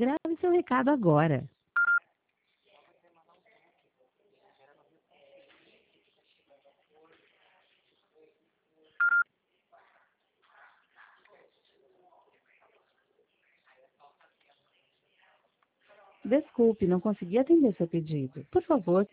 Grave seu recado agora. Desculpe, não consegui atender seu pedido. Por favor,